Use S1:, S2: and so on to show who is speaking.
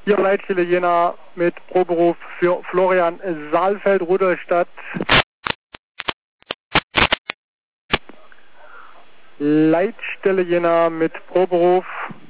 S1: Hier Leitstelle Jena mit Proberuf für Florian Saalfeld, Rudolstadt. Leitstelle Jena mit Proberuf